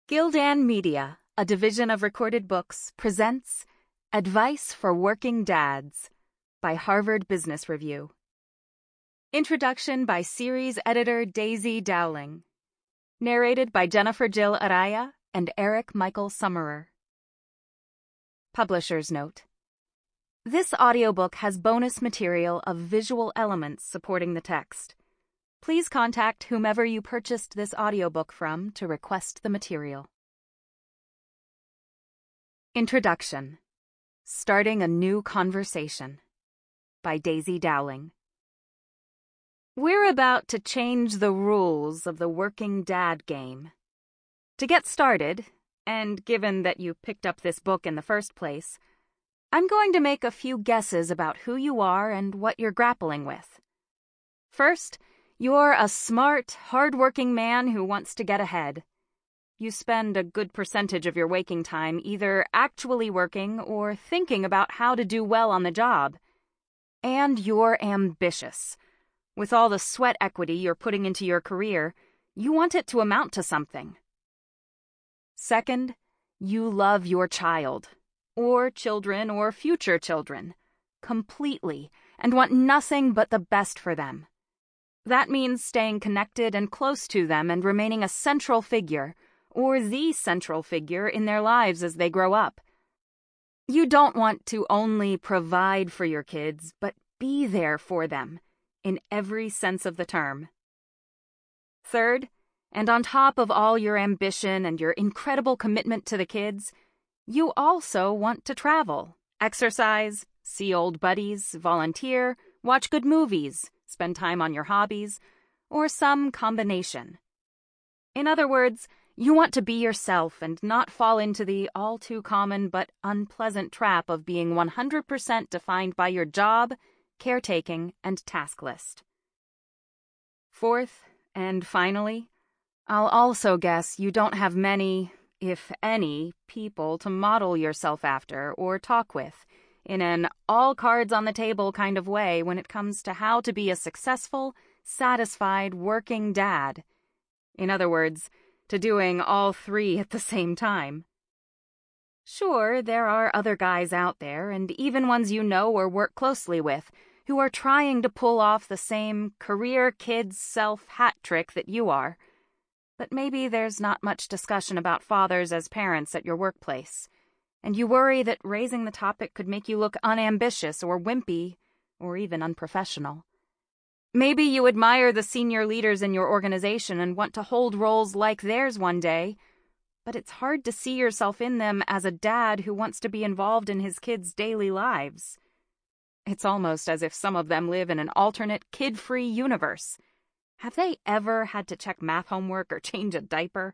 Gildan Media, a division of Recorded Books, presents Advice for Working Dads by Harvard Business Review. Introduction by series editor Daisy Dowling. Narrated by Jennifer Jill Araya and Eric Michael Summerer. Publisher's note. This audiobook has bonus material of visual elements supporting the text. Please contact whomever you purchased this audiobook from to request the material. Introduction. Starting a New Conversation by Daisy Dowling. We're about to change the rules of the working dad game. To get started, and given that you picked up this book in the first place, I'm going to make a few guesses about who you are and what you're grappling with. First, you're a smart, hard-working man who wants to get ahead. You spend a good percentage of your waking time either actually working or thinking about how to do well on the job. And you're ambitious. With all the sweat equity you're putting into your career, you want it to amount to something. Second, you love your child, or children or future children, completely, and want nothing but the best for them. That means staying connected and close to them and remaining a central figure, or the central figure in their lives as they grow up. You don't want to only provide for your kids, but be there for them, in every sense of the term. Third, and on top of all your ambition and your incredible commitment to the kids, you also want to travel, exercise, see old buddies, volunteer, watch good movies, spend time on your hobbies, or some combination. In other words, you want to be yourself and not fall into the all-too-common but unpleasant trap of being 100% defined by your job, caretaking, and task list. Fourth, and finally, I'll also guess you don't have many, if any, people to model yourself after or talk with in an all-cards-on-the-table kind of way when it comes to how to be a successful, satisfied, working dad. In other words, to doing all three at the same time. Sure, there are other guys out there, and even ones you know or work closely with, who are trying to pull off the same career kids self hat trick that you are. But maybe there's not much discussion about fathers as parents at your workplace, and you worry that raising the topic could make you look unambitious or wimpy, or even unprofessional. Maybe you admire the senior leaders in your organization and want to hold roles like theirs one day, but it's hard to see yourself in them as a dad who wants to be involved in his kids' daily lives. It's almost as if some of them live in an alternate, kid-free universe. Have they ever had to check math homework or change a diaper?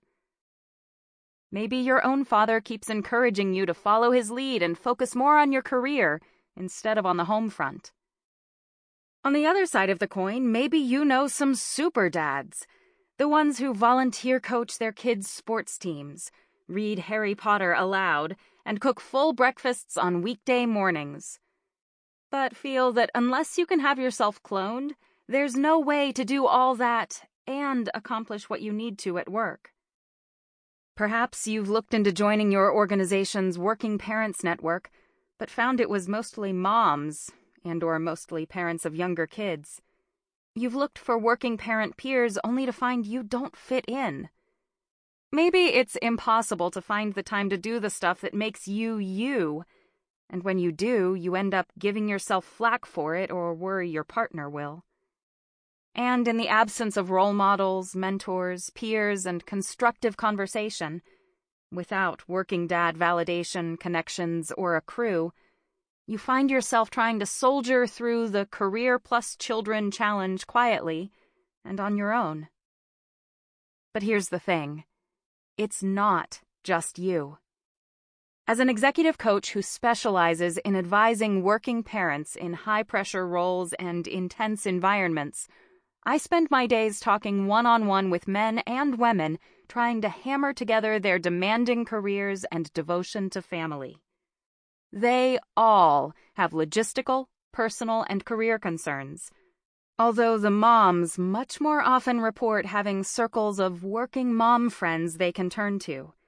Maybe your own father keeps encouraging you to follow his lead and focus more on your career instead of on the home front. On the other side of the coin, maybe you know some super dads, the ones who volunteer coach their kids' sports teams, read Harry Potter aloud, and cook full breakfasts on weekday mornings. But feel that unless you can have yourself cloned, there's no way to do all that and accomplish what you need to at work. Perhaps you've looked into joining your organization's Working Parents Network, but found it was mostly moms and/or mostly parents of younger kids. You've looked for working parent peers only to find you don't fit in. Maybe it's impossible to find the time to do the stuff that makes you you, and when you do, you end up giving yourself flack for it or worry your partner will. And in the absence of role models, mentors, peers, and constructive conversation, without working dad validation, connections, or a crew, you find yourself trying to soldier through the career plus children challenge quietly and on your own. But here's the thing. It's not just you. As an executive coach who specializes in advising working parents in high-pressure roles and intense environments, I spend my days talking one-on-one with men and women trying to hammer together their demanding careers and devotion to family. They all have logistical, personal, and career concerns, although the moms much more often report having circles of working mom friends they can turn to,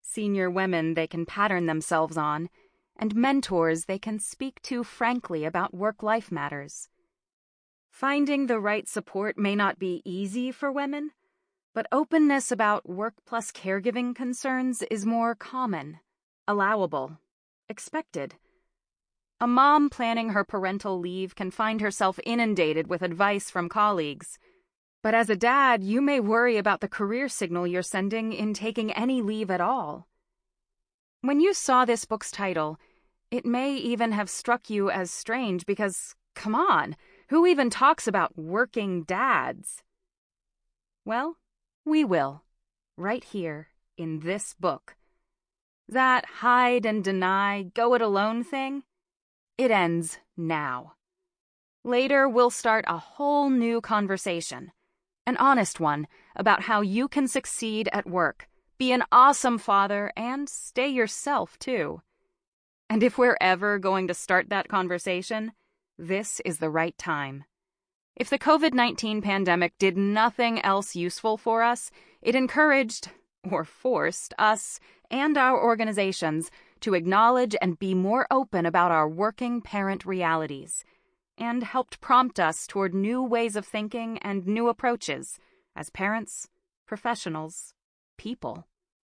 senior women they can pattern themselves on, and mentors they can speak to frankly about work-life matters. Finding the right support may not be easy for women, but openness about work plus caregiving concerns is more common, allowable, expected. A mom planning her parental leave can find herself inundated with advice from colleagues. But as a dad, you may worry about the career signal you're sending in taking any leave at all. When you saw this book's title, it may even have struck you as strange because, come on, who even talks about working dads? Well, we will, right here in this book. That hide and deny, go it alone thing, it ends now. Later, we'll start a whole new conversation, an honest one about how you can succeed at work, be an awesome father, and stay yourself, too. And if we're ever going to start that conversation, this is the right time. If the COVID-19 pandemic did nothing else useful for us, it encouraged, or forced, us and our organizations to acknowledge and be more open about our working parent realities, and helped prompt us toward new ways of thinking and new approaches as parents, professionals, people.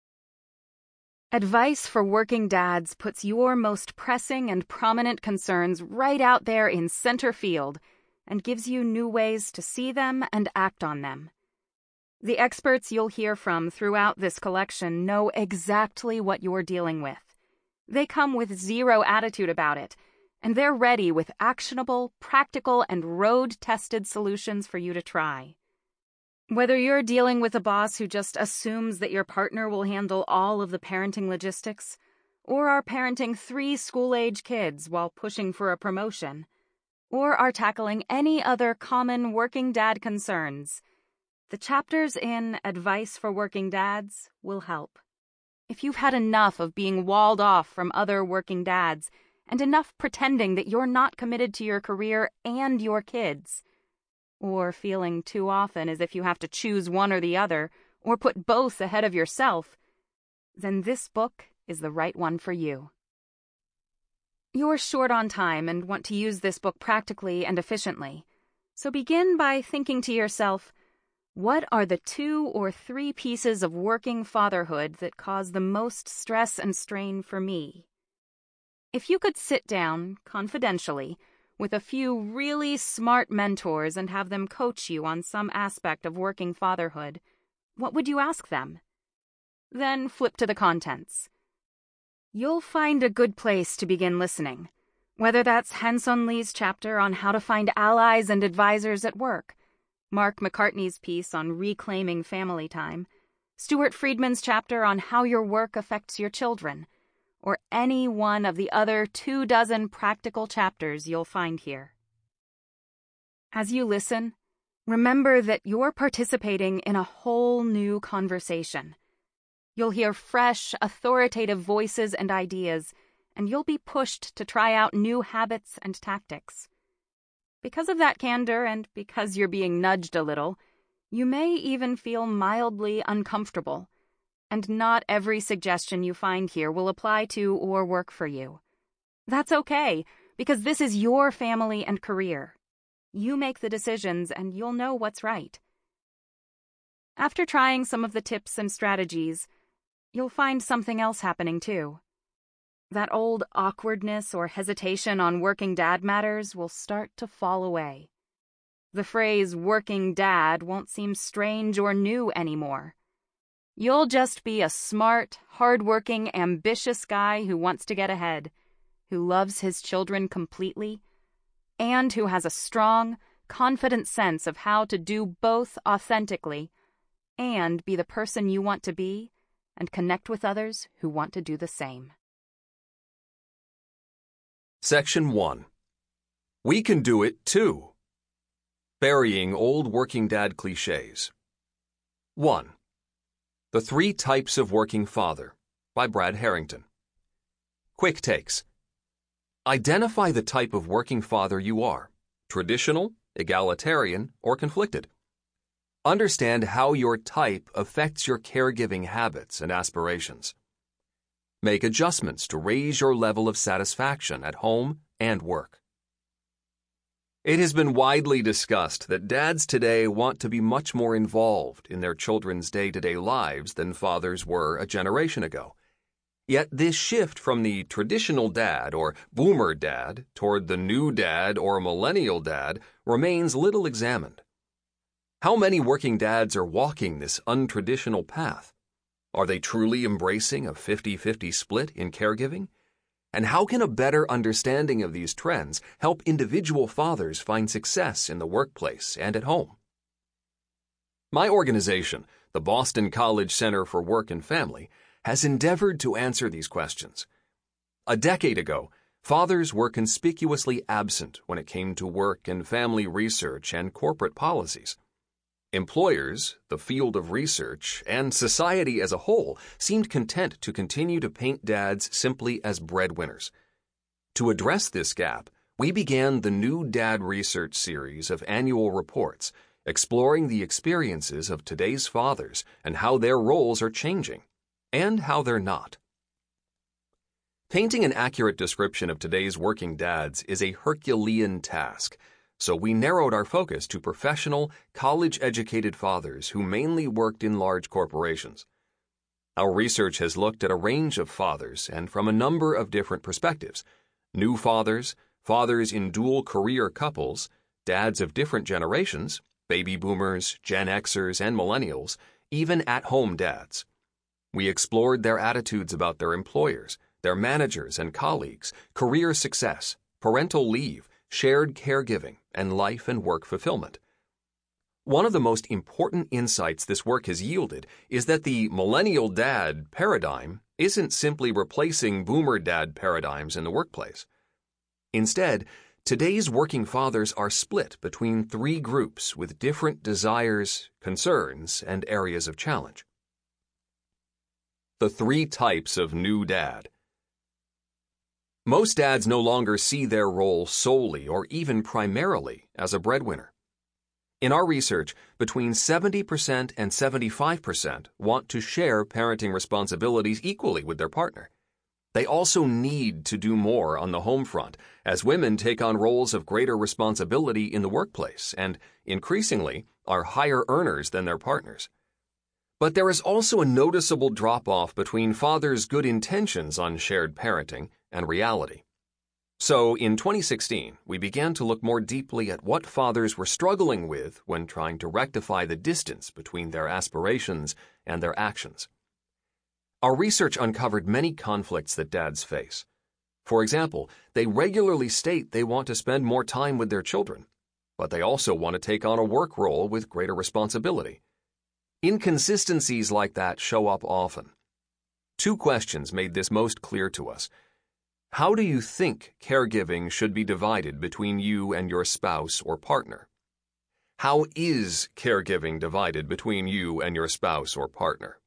Advice for Working Dads puts your most pressing and prominent concerns right out there in center field and gives you new ways to see them and act on them. The experts you'll hear from throughout this collection know exactly what you're dealing with. They come with zero attitude about it, and they're ready with actionable, practical, and road-tested solutions for you to try. Whether you're dealing with a boss who just assumes that your partner will handle all of the parenting logistics, or are parenting 3 school-age kids while pushing for a promotion, or are tackling any other common working dad concerns, the chapters in Advice for Working Dads will help. If you've had enough of being walled off from other working dads, and enough pretending that you're not committed to your career and your kids, or feeling too often as if you have to choose one or the other, or put both ahead of yourself, then this book is the right one for you. You're short on time and want to use this book practically and efficiently, so begin by thinking to yourself, what are the 2 or 3 pieces of working fatherhood that cause the most stress and strain for me? If you could sit down, confidentially, with a few really smart mentors and have them coach you on some aspect of working fatherhood, what would you ask them? Then flip to the contents. You'll find a good place to begin listening, whether that's Hanson Lee's chapter on how to find allies and advisors at work, Mark McCartney's piece on reclaiming family time, Stuart Friedman's chapter on how your work affects your children, or any one of the other 24 practical chapters you'll find here. As you listen, remember that you're participating in a whole new conversation. You'll hear fresh, authoritative voices and ideas, and you'll be pushed to try out new habits and tactics. Because of that candor and because you're being nudged a little, you may even feel mildly uncomfortable, and not every suggestion you find here will apply to or work for you. That's okay, because this is your family and career. You make the decisions and you'll know what's right. After trying some of the tips and strategies, you'll find something else happening too. That old awkwardness or hesitation on working dad matters will start to fall away. The phrase working dad won't seem strange or new anymore. You'll just be a smart, hard-working, ambitious guy who wants to get ahead, who loves his children completely, and who has a strong, confident sense of how to do both authentically and be the person you want to be and connect with others who want to do the same. Section 1. We can do it too. Burying old working dad cliches. 1. The 3 Types of Working Father by Brad Harrington. Quick takes. Identify the type of working father you are, traditional, egalitarian, or conflicted. Understand how your type affects your caregiving habits and aspirations. Make adjustments to raise your level of satisfaction at home and work. It has been widely discussed that dads today want to be much more involved in their children's day-to-day lives than fathers were a generation ago. Yet this shift from the traditional dad or boomer dad toward the new dad or millennial dad remains little examined. How many working dads are walking this untraditional path? Are they truly embracing a 50-50 split in caregiving? And how can a better understanding of these trends help individual fathers find success in the workplace and at home? My organization, the Boston College Center for Work and Family, has endeavored to answer these questions. A decade ago, fathers were conspicuously absent when it came to work and family research and corporate policies. Employers, the field of research, and society as a whole seemed content to continue to paint dads simply as breadwinners. To address this gap, we began the New Dad Research series of annual reports, exploring the experiences of today's fathers and how their roles are changing, and how they're not. Painting an accurate description of today's working dads is a Herculean task, so we narrowed our focus to professional, college-educated fathers who mainly worked in large corporations. Our research has looked at a range of fathers and from a number of different perspectives: new fathers, fathers in dual-career couples, dads of different generations, baby boomers, Gen Xers, and millennials, even at-home dads. We explored their attitudes about their employers, their managers and colleagues, career success, parental leave, shared caregiving, and life and work fulfillment. One of the most important insights this work has yielded is that the millennial dad paradigm isn't simply replacing boomer dad paradigms in the workplace. Instead, today's working fathers are split between three groups with different desires, concerns, and areas of challenge. The three types of new dad. Most dads no longer see their role solely or even primarily as a breadwinner. In our research, between 70% and 75% want to share parenting responsibilities equally with their partner. They also need to do more on the home front as women take on roles of greater responsibility in the workplace and, increasingly, are higher earners than their partners. But there is also a noticeable drop-off between fathers' good intentions on shared parenting and reality. So, in 2016, we began to look more deeply at what fathers were struggling with when trying to rectify the distance between their aspirations and their actions. Our research uncovered many conflicts that dads face. For example, they regularly state they want to spend more time with their children, but they also want to take on a work role with greater responsibility. Inconsistencies like that show up often. Two questions made this most clear to us. How do you think caregiving should be divided between you and your spouse or partner? How is caregiving divided between you and your spouse or partner?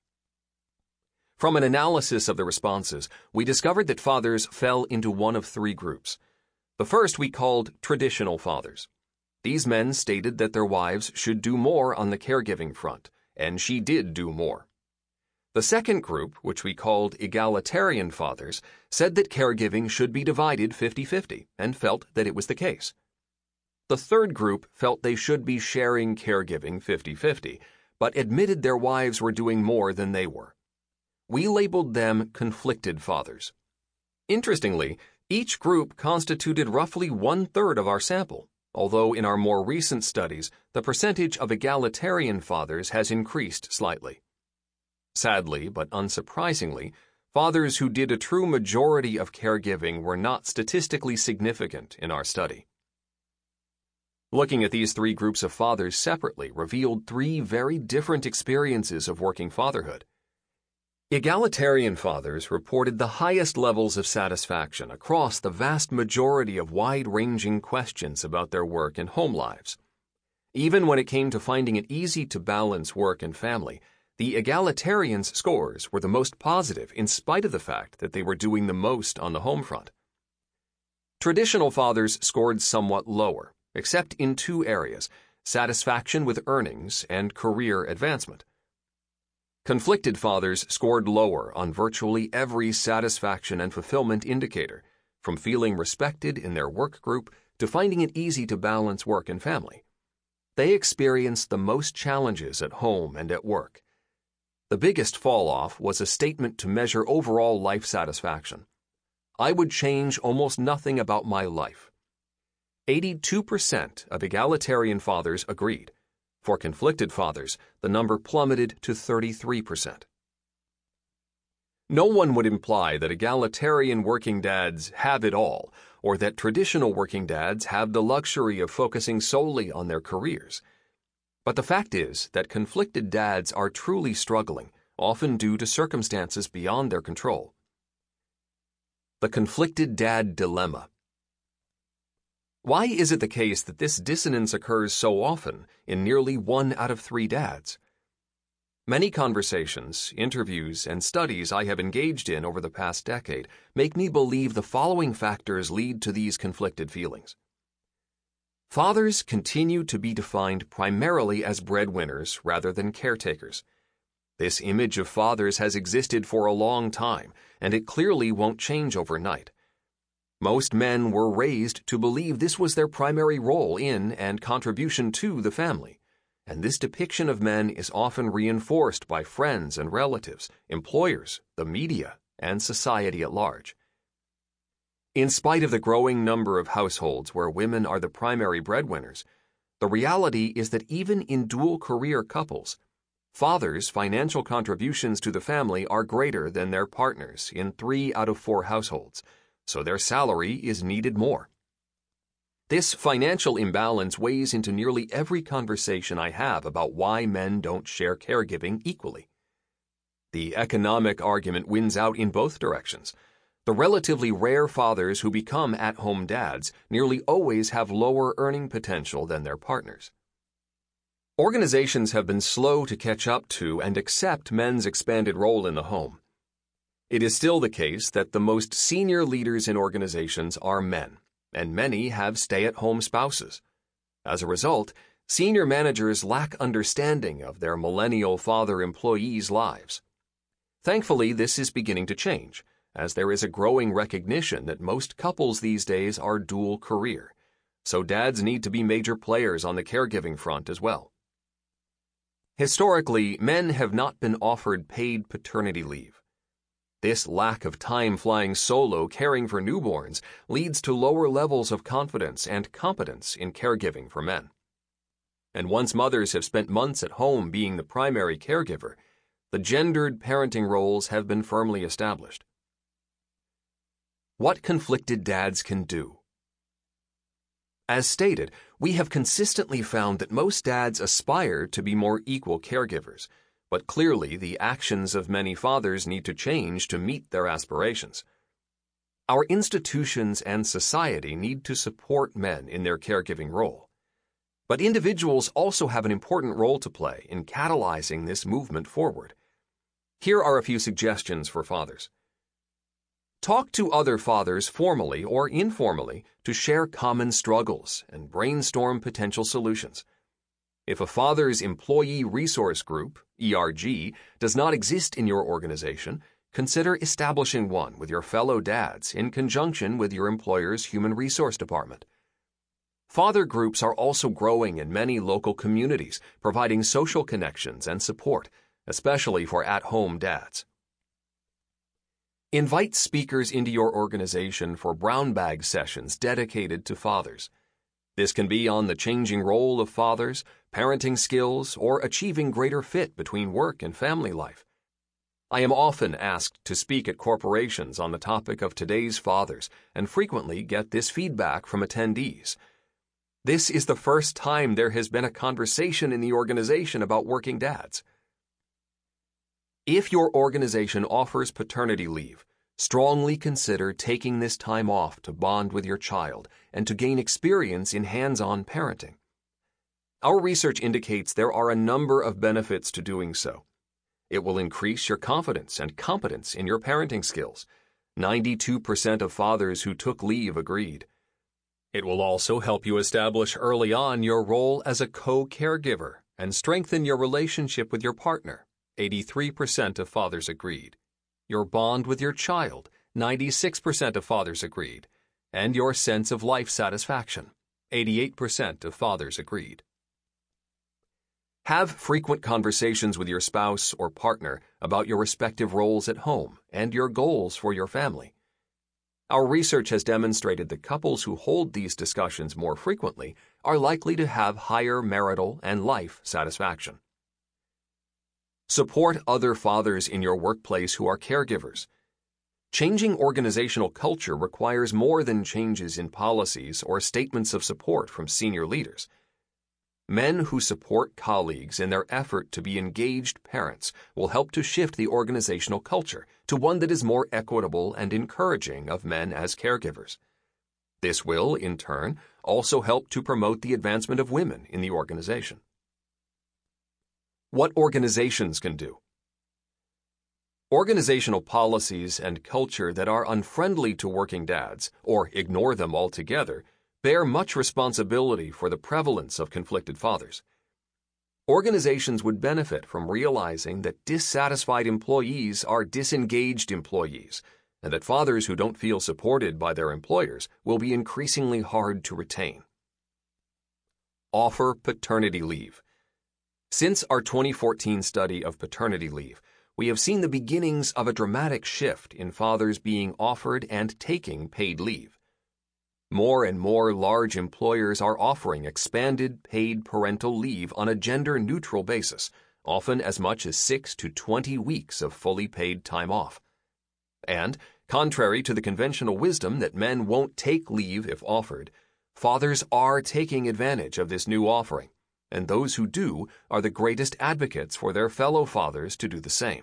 From an analysis of the responses, we discovered that fathers fell into one of three groups. The first we called traditional fathers. These men stated that their wives should do more on the caregiving front, and she did do more. The second group, which we called egalitarian fathers, said that caregiving should be divided 50-50 and felt that it was the case. The third group felt they should be sharing caregiving 50-50, but admitted their wives were doing more than they were. We labeled them conflicted fathers. Interestingly, each group constituted roughly 1/3 of our sample, although in our more recent studies, the percentage of egalitarian fathers has increased slightly. Sadly, but unsurprisingly, fathers who did a true majority of caregiving were not statistically significant in our study. Looking at these three groups of fathers separately revealed three very different experiences of working fatherhood. Egalitarian fathers reported the highest levels of satisfaction across the vast majority of wide-ranging questions about their work and home lives. Even when it came to finding it easy to balance work and family, the egalitarians' scores were the most positive in spite of the fact that they were doing the most on the home front. Traditional fathers scored somewhat lower, except in two areas: satisfaction with earnings and career advancement. Conflicted fathers scored lower on virtually every satisfaction and fulfillment indicator, from feeling respected in their work group to finding it easy to balance work and family. They experienced the most challenges at home and at work. The biggest fall-off was a statement to measure overall life satisfaction. I would change almost nothing about my life. 82% of egalitarian fathers agreed. For conflicted fathers, the number plummeted to 33%. No one would imply that egalitarian working dads have it all, or that traditional working dads have the luxury of focusing solely on their careers. But the fact is that conflicted dads are truly struggling, often due to circumstances beyond their control. The conflicted dad dilemma. Why is it the case that this dissonance occurs so often in nearly 1 out of 3 dads? Many conversations, interviews, and studies I have engaged in over the past decade make me believe the following factors lead to these conflicted feelings. Fathers continue to be defined primarily as breadwinners rather than caretakers. This image of fathers has existed for a long time, and it clearly won't change overnight. Most men were raised to believe this was their primary role in and contribution to the family, and this depiction of men is often reinforced by friends and relatives, employers, the media, and society at large. In spite of the growing number of households where women are the primary breadwinners, the reality is that even in dual-career couples, fathers' financial contributions to the family are greater than their partners in 3 out of 4 households, so their salary is needed more. This financial imbalance weighs into nearly every conversation I have about why men don't share caregiving equally. The economic argument wins out in both directions. The relatively rare fathers who become at-home dads nearly always have lower earning potential than their partners. Organizations have been slow to catch up to and accept men's expanded role in the home. It is still the case that the most senior leaders in organizations are men, and many have stay-at-home spouses. As a result, senior managers lack understanding of their millennial father employees' lives. Thankfully, this is beginning to change, as there is a growing recognition that most couples these days are dual career, so dads need to be major players on the caregiving front as well. Historically, men have not been offered paid paternity leave. This lack of time flying solo caring for newborns leads to lower levels of confidence and competence in caregiving for men. And once mothers have spent months at home being the primary caregiver, the gendered parenting roles have been firmly established. What conflicted dads can do. As stated, we have consistently found that most dads aspire to be more equal caregivers, but clearly the actions of many fathers need to change to meet their aspirations. Our institutions and society need to support men in their caregiving role. But individuals also have an important role to play in catalyzing this movement forward. Here are a few suggestions for fathers. Talk to other fathers formally or informally to share common struggles and brainstorm potential solutions. If a father's employee resource group, ERG, does not exist in your organization, consider establishing one with your fellow dads in conjunction with your employer's human resource department. Father groups are also growing in many local communities, providing social connections and support, especially for at-home dads. Invite speakers into your organization for brown bag sessions dedicated to fathers. This can be on the changing role of fathers, parenting skills, or achieving greater fit between work and family life. I am often asked to speak at corporations on the topic of today's fathers and frequently get this feedback from attendees. This is the first time there has been a conversation in the organization about working dads. If your organization offers paternity leave, strongly consider taking this time off to bond with your child and to gain experience in hands-on parenting. Our research indicates there are a number of benefits to doing so. It will increase your confidence and competence in your parenting skills. 92% of fathers who took leave agreed. It will also help you establish early on your role as a co-caregiver and strengthen your relationship with your partner, 83% of fathers agreed. Your bond with your child, 96% of fathers agreed. And your sense of life satisfaction, 88% of fathers agreed. Have frequent conversations with your spouse or partner about your respective roles at home and your goals for your family. Our research has demonstrated that couples who hold these discussions more frequently are likely to have higher marital and life satisfaction. Support other fathers in your workplace who are caregivers. Changing organizational culture requires more than changes in policies or statements of support from senior leaders. Men who support colleagues in their effort to be engaged parents will help to shift the organizational culture to one that is more equitable and encouraging of men as caregivers. This will, in turn, also help to promote the advancement of women in the organization. What organizations can do. Organizational policies and culture that are unfriendly to working dads, or ignore them altogether, bear much responsibility for the prevalence of conflicted fathers. Organizations would benefit from realizing that dissatisfied employees are disengaged employees, and that fathers who don't feel supported by their employers will be increasingly hard to retain. Offer paternity leave. Since our 2014 study of paternity leave, we have seen the beginnings of a dramatic shift in fathers being offered and taking paid leave. More and more large employers are offering expanded paid parental leave on a gender-neutral basis, often as much as 6 to 20 weeks of fully paid time off. And, contrary to the conventional wisdom that men won't take leave if offered, fathers are taking advantage of this new offering, and those who do are the greatest advocates for their fellow fathers to do the same.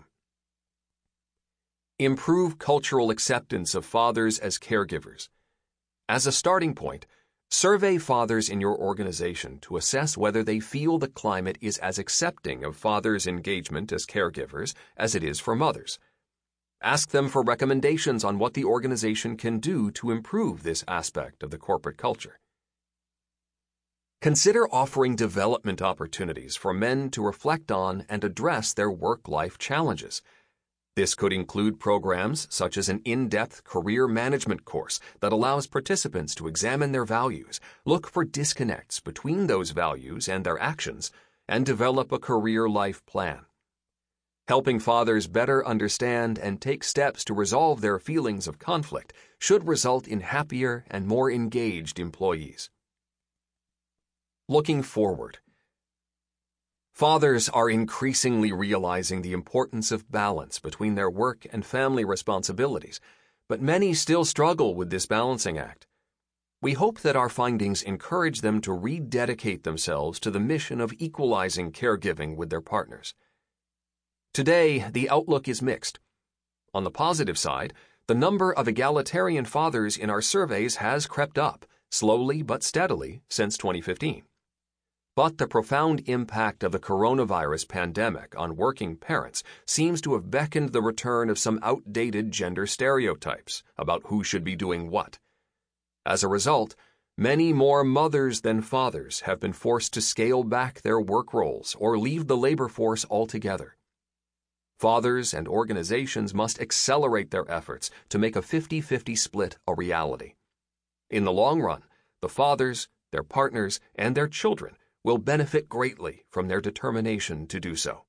Improve cultural acceptance of fathers as caregivers. As a starting point, survey fathers in your organization to assess whether they feel the climate is as accepting of fathers' engagement as caregivers as it is for mothers. Ask them for recommendations on what the organization can do to improve this aspect of the corporate culture. Consider offering development opportunities for men to reflect on and address their work-life challenges. This could include programs such as an in-depth career management course that allows participants to examine their values, look for disconnects between those values and their actions, and develop a career life plan. Helping fathers better understand and take steps to resolve their feelings of conflict should result in happier and more engaged employees. Looking forward. Fathers are increasingly realizing the importance of balance between their work and family responsibilities, but many still struggle with this balancing act. We hope that our findings encourage them to rededicate themselves to the mission of equalizing caregiving with their partners. Today, the outlook is mixed. On the positive side, the number of egalitarian fathers in our surveys has crept up, slowly but steadily, since 2015. But the profound impact of the coronavirus pandemic on working parents seems to have beckoned the return of some outdated gender stereotypes about who should be doing what. As a result, many more mothers than fathers have been forced to scale back their work roles or leave the labor force altogether. Fathers and organizations must accelerate their efforts to make a 50-50 split a reality. In the long run, the fathers, their partners, and their children will benefit greatly from their determination to do so.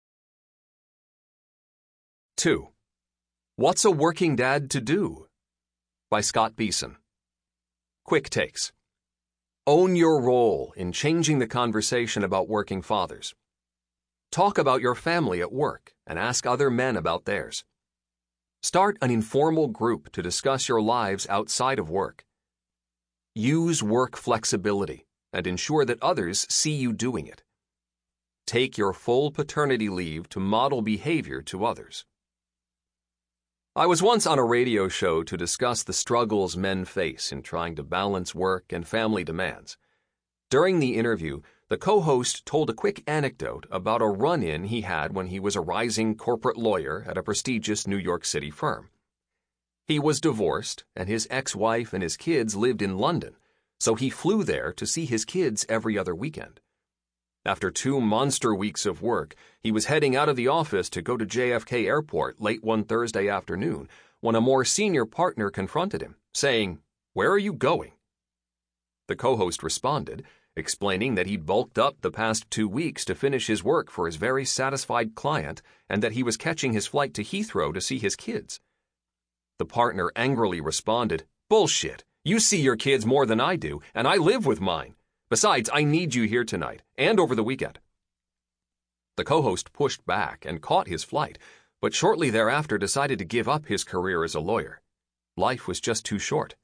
2. What's a Working Dad to Do? By Scott Beeson. Quick takes. Own your role in changing the conversation about working fathers. Talk about your family at work and ask other men about theirs. Start an informal group to discuss your lives outside of work. Use work flexibility and ensure that others see you doing it. Take your full paternity leave to model behavior to others. I was once on a radio show to discuss the struggles men face in trying to balance work and family demands. During the interview, the co-host told a quick anecdote about a run-in he had when he was a rising corporate lawyer at a prestigious New York City firm. He was divorced, and his ex-wife and his kids lived in London, so he flew there to see his kids every other weekend. After 2 monster weeks of work, he was heading out of the office to go to JFK Airport late one Thursday afternoon when a more senior partner confronted him, saying, "Where are you going?" The co-host responded, explaining that he'd bulked up the past 2 weeks to finish his work for his very satisfied client and that he was catching his flight to Heathrow to see his kids. The partner angrily responded, "Bullshit. You see your kids more than I do, and I live with mine. Besides, I need you here tonight, and over the weekend." The co-host pushed back and caught his flight, but shortly thereafter decided to give up his career as a lawyer. Life was just too short.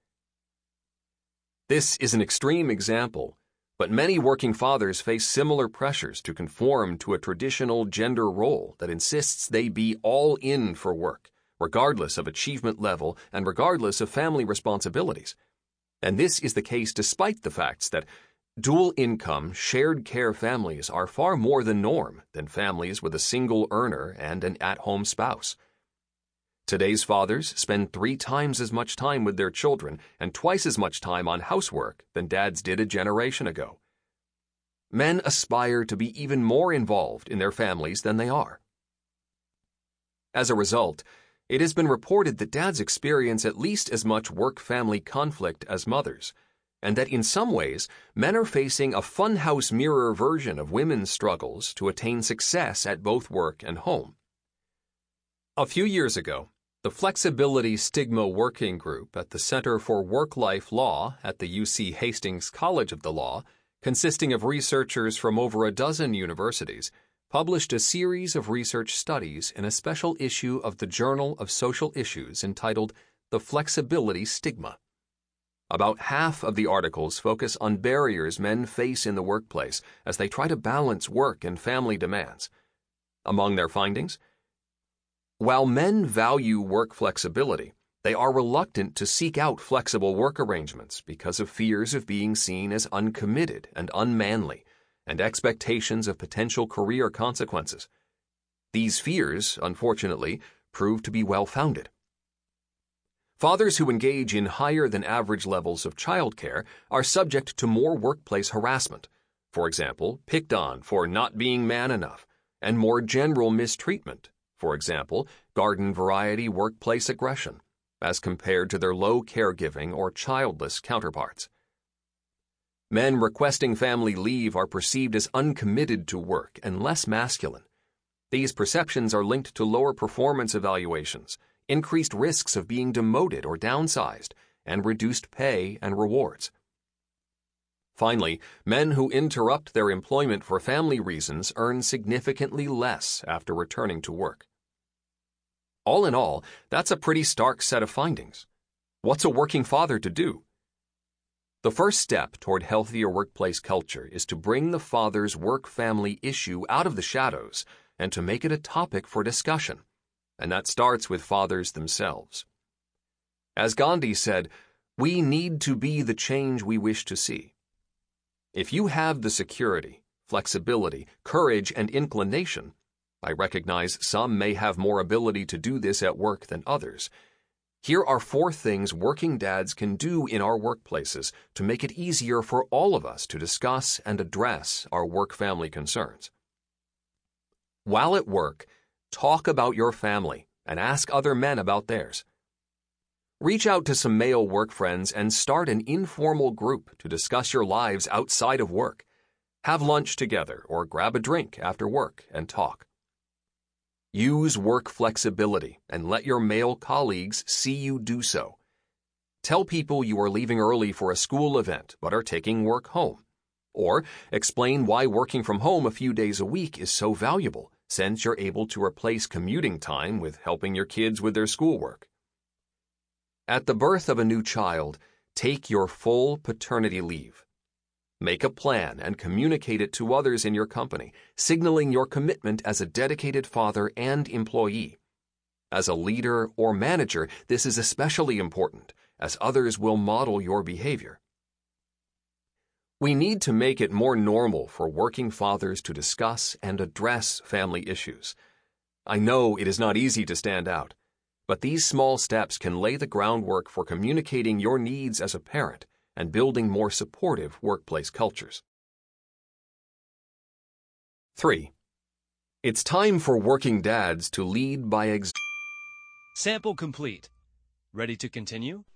This is an extreme example, but many working fathers face similar pressures to conform to a traditional gender role that insists they be all in for work, regardless of achievement level and regardless of family responsibilities. And this is the case despite the facts that dual income, shared care families are far more the norm than families with a single earner and an at-home spouse. Today's fathers spend 3 times as much time with their children and twice as much time on housework than dads did a generation ago. Men aspire to be even more involved in their families than they are. As a result, it has been reported that dads experience at least as much work-family conflict as mothers, and that in some ways, men are facing a funhouse mirror version of women's struggles to attain success at both work and home. A few years ago, the Flexibility Stigma Working Group at the Center for Work-Life Law at the UC Hastings College of the Law, consisting of researchers from over a dozen universities, published a series of research studies in a special issue of the Journal of Social Issues entitled The Flexibility Stigma. About half of the articles focus on barriers men face in the workplace as they try to balance work and family demands. Among their findings, while men value work flexibility, they are reluctant to seek out flexible work arrangements because of fears of being seen as uncommitted and unmanly, and expectations of potential career consequences. These fears, unfortunately, prove to be well-founded. Fathers who engage in higher than average levels of childcare are subject to more workplace harassment, for example, picked on for not being man enough, and more general mistreatment, for example, garden variety workplace aggression, as compared to their low caregiving or childless counterparts. Men requesting family leave are perceived as uncommitted to work and less masculine. These perceptions are linked to lower performance evaluations, increased risks of being demoted or downsized, and reduced pay and rewards. Finally, men who interrupt their employment for family reasons earn significantly less after returning to work. All in all, that's a pretty stark set of findings. What's a working father to do? The first step toward healthier workplace culture is to bring the father's work-family issue out of the shadows and to make it a topic for discussion, and that starts with fathers themselves. As Gandhi said, we need to be the change we wish to see. If you have the security, flexibility, courage, and inclination, I recognize some may have more ability to do this at work than others. Here are 4 things working dads can do in our workplaces to make it easier for all of us to discuss and address our work-family concerns. While at work, talk about your family and ask other men about theirs. Reach out to some male work friends and start an informal group to discuss your lives outside of work. Have lunch together or grab a drink after work and talk. Use work flexibility and let your male colleagues see you do so. Tell people you are leaving early for a school event but are taking work home. Or explain why working from home a few days a week is so valuable, since you're able to replace commuting time with helping your kids with their schoolwork. At the birth of a new child, take your full paternity leave. Make a plan and communicate it to others in your company, signaling your commitment as a dedicated father and employee. As a leader or manager, this is especially important, as others will model your behavior. We need to make it more normal for working fathers to discuss and address family issues. I know it is not easy to stand out, but these small steps can lay the groundwork for communicating your needs as a parent and building more supportive workplace cultures. 3. It's time for working dads to lead by example. Sample complete. Ready to continue?